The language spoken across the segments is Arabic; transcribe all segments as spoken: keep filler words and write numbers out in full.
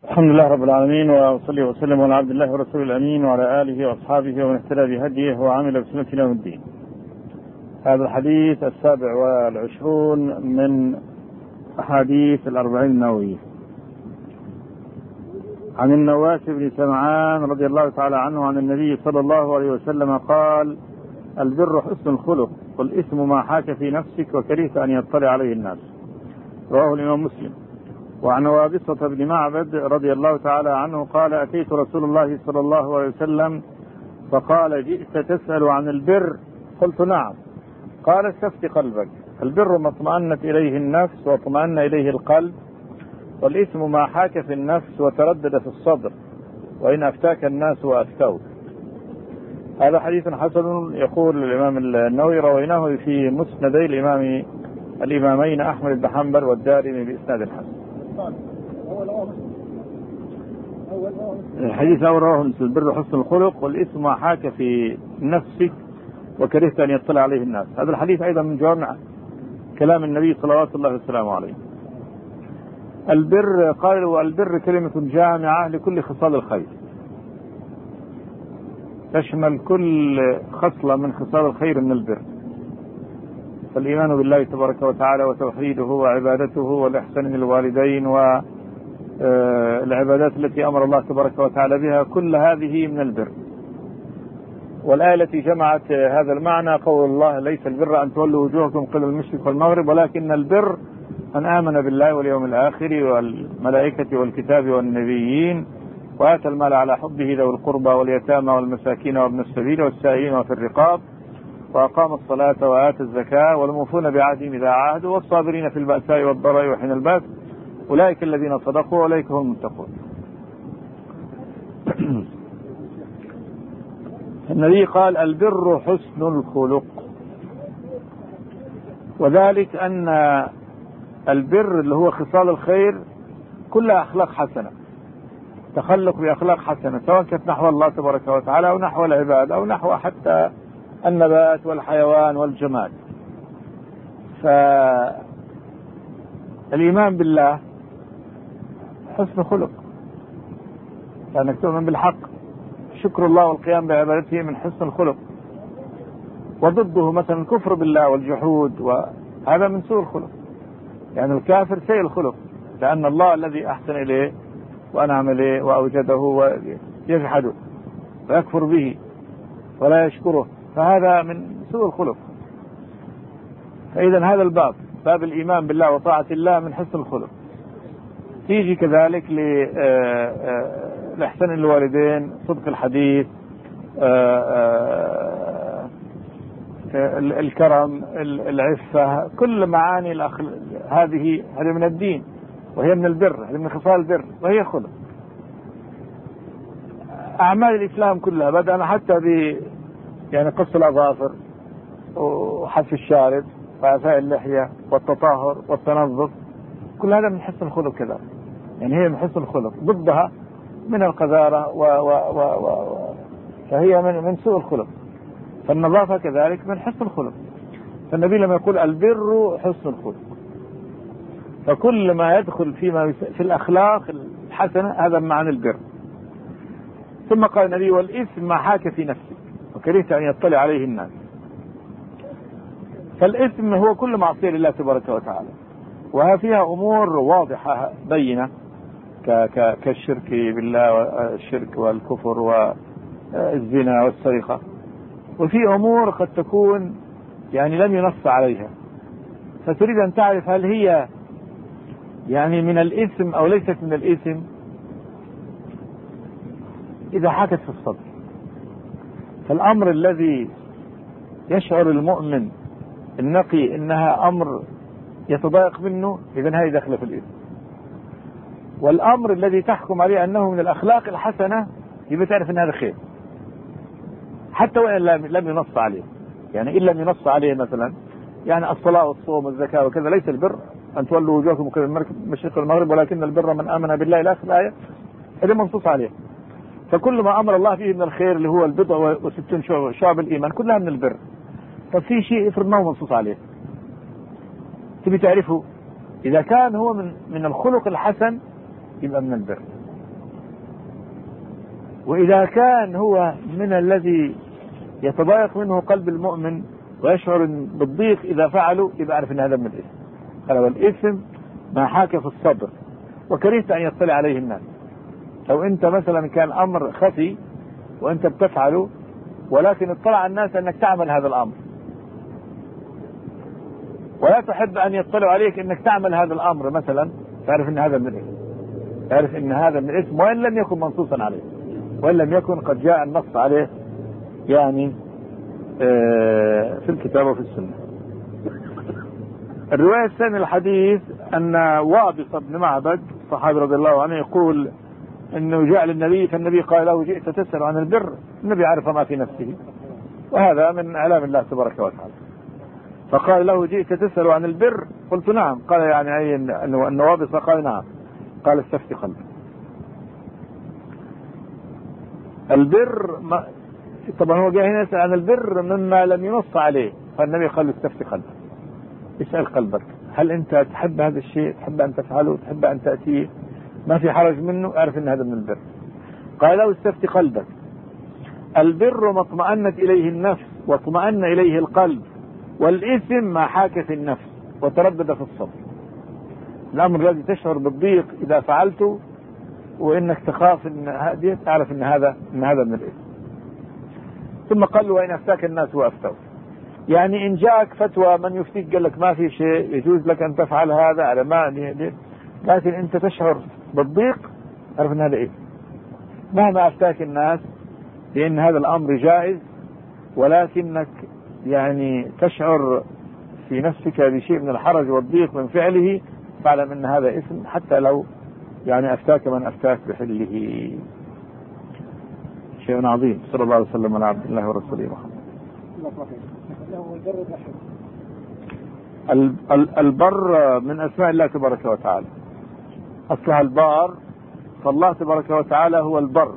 الحمد لله رب العالمين، وأصلي وسلم على عبد الله ورسوله الأمين وعلى آله وأصحابه ومن اهتدى بهديه وعمل بسنته إلى يوم الدين. هذا الحديث السابع والعشرون من أحاديث الأربعين النووية. عن النواس بن سمعان رضي الله تعالى عنه عن النبي صلى الله عليه وسلم قال: البر حسن الخلق، والإثم ما حاك في نفسك وكرهت أن يطلع عليه الناس. رواه الإمام مسلم. وعن وابصة بن معبد رضي الله تعالى عنه قال: أتيت رسول الله صلى الله عليه وسلم فقال: جئت تسأل عن البر؟ قلت: نعم. قال: استفت قلبك، البر ما اطمأنت إليه النفس واطمأن إليه القلب، والإثم ما حاك في النفس وتردد في الصدر، وإن أفتاك الناس وأفتوك. هذا حديث حسن. يقول الإمام النووي: رويناه في مسندي الإمام الإمامين أحمد بن حنبل والدارمي بإسناد حسن. الحديث أول رواه مسلم: البر حسن الخلق، والإثم ما حاك في نفسك وكرهت أن يطلع عليه الناس. هذا الحديث أيضا من جوامع كلام النبي صلوات الله وسلامه عليه. البر، قال: والبر كلمة جامعة لكل خصال الخير، تشمل كل خصلة من خصال الخير من البر، فالإيمان بالله تبارك وتعالى وتوحيده وعبادته والإحسان للوالدين والعبادات التي أمر الله تبارك وتعالى بها، كل هذه من البر. والآية التي جمعت هذا المعنى قول الله: ليس البر أن تولوا وجوهكم قبل المشرق والمغرب، ولكن البر من آمن بالله واليوم الآخر والملائكة والكتاب والنبيين، وآتى المال على حبه ذوي القربى واليتامى والمساكين وابن السبيل والسائلين وفي الرقاب، وأقام الصلاة وآتى الزكاة، والموفون بعهدهم إذا عاهدوا، والصابرين في البأساء والضراء وحين البأس، أولئك الذين صدقوا وأولئك هم المتقون. النبي قال: البر حسن الخلق، وذلك أن البر اللي هو خصال الخير كلها أخلاق حسنة، تخلق بأخلاق حسنة، سواء كانت نحو الله تبارك وتعالى أو نحو العباد أو نحو حتى النبات والحيوان والجماد. فالإيمان بالله حسن خلق، لأنك تؤمن بالحق. شكر الله والقيام بعبادته من حسن الخلق، وضده مثلا الكفر بالله والجحود، وهذا من سوء الخلق. يعني الكافر سيء الخلق، لأن الله الذي أحسن إليه وأنعم إليه وأوجده ويجحده ويكفر به ولا يشكره، فهذا من سوء الخلق. فإذا هذا الباب، باب الإيمان بالله وطاعة الله، من حسن الخلق. تيجي كذلك لإحسان الوالدين، صدق الحديث، الكرم، العفة، كل معاني هذه هذه من الدين، وهي من البر، هذه من خصال البر، وهي خلق. أعمال الإسلام كلها بدأنا حتى ب يعني قص الأظافر وحف الشارب وإعفاء اللحية والتطهر والتنظف، كل هذا من حسن الخلق كذا. يعني هي من حسن الخلق، ضدها من القذارة و و و و فهي من من سوء الخلق. فالنظافة كذلك من حسن الخلق. فالنبي لما يقول البر حسن الخلق، فكل ما يدخل فيما في الأخلاق الحسنة هذا معنى البر. ثم قال النبي: والإثم ما حاك في نفسك وكرهت أن يطلع عليه الناس. فالإثم هو كل معصية لله تبارك وتعالى، وها فيها أمور واضحة بينة كالشرك بالله والشرك والكفر والزنا والسرقة، وفي أمور قد تكون يعني لم ينص عليها، فتريد أن تعرف هل هي يعني من الإثم أو ليست من الإثم. إذا حاكت في الصدر، فالأمر الذي يشعر المؤمن النقي إنها أمر يتضايق منه، إذن هذه داخله في الإثم. والأمر الذي تحكم عليه أنه من الأخلاق الحسنة، يبقى تعرف أن هذا خير، حتى وإن لم ينص عليه. يعني إن لم ينص عليه مثلا، يعني الصلاة والصوم والزكاة وكذا، ليس البر أن تولوا وجوهكم قبل المشرق والمغرب، ولكن البر من آمن بالله إلى آخر الآية، هذا منصوص عليه. فكل ما أمر الله فيه من الخير اللي هو البضع وستون شعب الإيمان كلها من البر. ففي شيء يفرض ما هو منصوص عليه، تبي تعرفه. إذا كان هو من من الخلق الحسن يبقى من البر. وإذا كان هو من الذي يتضايق منه قلب المؤمن ويشعر بالضيق إذا فعلوا، يبقى عارف أن هذا من الإثم. قال والإثم ما حاك في الصدر وكرهت أن يطلع عليه الناس. لو أنت مثلا كان أمر خفي وأنت بتفعله ولكن اطلع الناس أنك تعمل هذا الأمر، ولا تحب أن يطلعوا عليك أنك تعمل هذا الأمر مثلا، تعرف أن هذا من الإثم. تعرف أن هذا من الإثم وإن لم يكن منصوصا عليه، وإن لم يكن قد جاء النص عليه يعني في الكتاب وفي السنة. الرواية الثانية الحديث أن وابص بن معبد الصحابي رضي الله عنه يقول أنه جاء للنبي فالنبي قال له جئت تسأل عن البر، النبي عرف ما في نفسه، وهذا من إعلام الله تبارك وتعالى. فقال له جئت تسأل عن البر؟ قلت نعم. قال يعني أي أن وابص؟ قال نعم. قال استفتي قلبك. البر ما طبعا هو جاء هنا يسأل عن البر مما لم ينص عليه، فالنبي قال له استفتي قلبك، اسأل قلبك، هل أنت تحب هذا الشيء، تحب أن تفعله، تحب أن تأتيه، ما في حرج منه، أعرف أن هذا من البر. قال له استفتي قلبك. البر ما اطمأنت إليه النفس واطمأن إليه القلب، والإثم ما حاك في النفس وتردد في الصدر. الأمر الذي تشعر بالضيق إذا فعلته وإنك تخاف أن هذه، تعرف أن هذا أن هذا من الإثم. ثم قال له وإن أفتاك الناس وأفتوا، يعني إن جاءك فتوى من يفتيك قال لك ما في شيء يجوز لك أن تفعل هذا على ما، لكن أنت تشعر بالضيق، عرف أن هذا إيه. مهما أفتاك الناس لأن هذا الأمر جائز، ولكنك يعني تشعر في نفسك بشيء من الحرج والضيق من فعله، فاعلم أن هذا إثم حتى لو يعني أفتاك من أفتاك بحله. شيء عظيم. صلى الله عليه وسلم على عبد الله ورسوله محمد. البر من أسماء الله تبارك وتعالى، أصلها البار، فالله تبارك وتعالى هو البر،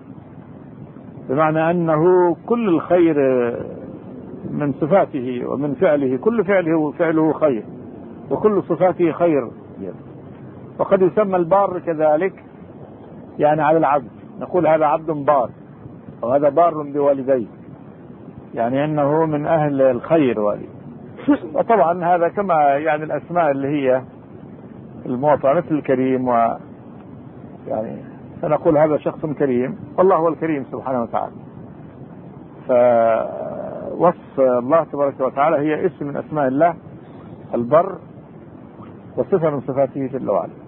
بمعنى أنه كل الخير من صفاته ومن فعله، كل فعله فعله خير وكل صفاته خير. وقد يسمى البار كذلك يعني على العبد، نقول هذا عبد بار وهذا بار بوالديه، يعني أنه من أهل الخير والي. وطبعا هذا كما يعني الأسماء اللي هي المعطى مثل الكريم، و يعني سنقول هذا شخص كريم، والله هو الكريم سبحانه وتعالى. فوصف الله تبارك وتعالى هي اسم من أسماء الله البر، وصفة من صفاته جل وعلا.